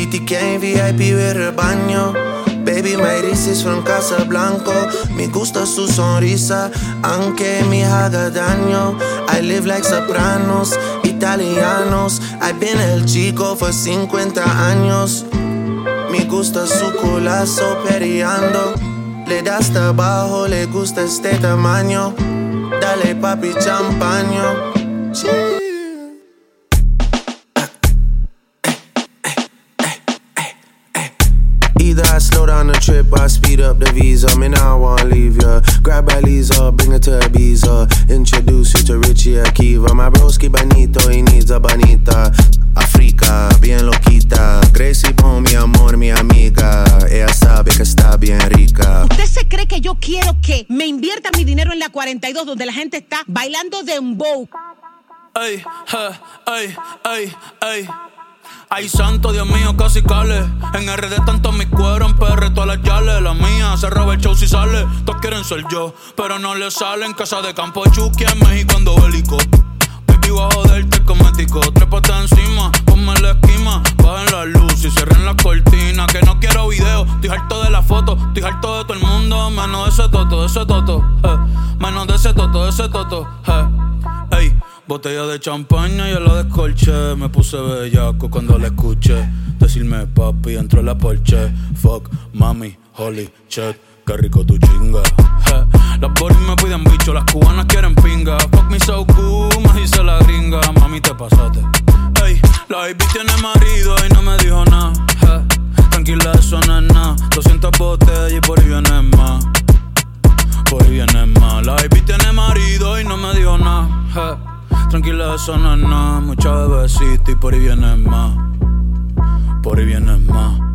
BTK, VIP with el baño. Baby, Maurice from Casablanca. Me gusta su sonrisa, aunque me haga daño. I live like sopranos, italianos. I've been el chico for 50 años. Me gusta su culazo periando. Le da hasta abajo, le gusta este tamaño. Dale papi champaño. Either I slow down the trip, I speed up the visa. Me now I wanna leave ya. Grab a Lisa, bring her to Ibiza. Introduce you to Richie Akiva. My broski bonito, he needs a bonita. Africa, bien loquita. Gracie Bone, mi amor, mi amiga. Ella sabe que está bien rica. ¿Usted se cree que yo quiero que me invierta mi dinero en la 42 donde la gente está bailando dembow? Ey, ey, ey, ey. Ay, santo, Dios mío, casi cale. En RD tanto mi cuero, en PR todas las yales. La mía se roba el show si sale. Todos quieren ser yo, pero no le sale. En casa de campo Chucky, en México ando bélico. Baby, voy a joderte el cosmético. Trépate encima, ponme la esquima. Bajen la luz y cierren las cortinas. Que no quiero video, estoy harto de la foto. Estoy harto de todo el mundo, menos de ese toto, menos de ese toto, ey. Botella de champaña y yo la descolché. Me puse bellaco cuando la escuché decirme papi, entró la Porsche. Fuck, mami, holy shit, qué rico tu chinga. Las boris me piden bicho, las cubanas quieren pinga. Fuck me so cool, me dice la gringa. Mami, te pasaste. Ey, la baby tiene marido y no me dijo nada. Tranquila, eso no es nada. 200 botellas y por ahí viene más. Por ahí viene más. La baby tiene marido y no me dijo nada. Tranquila, eso no es nada. Mucha bebecita y por ahí viene más. Por ahí viene más.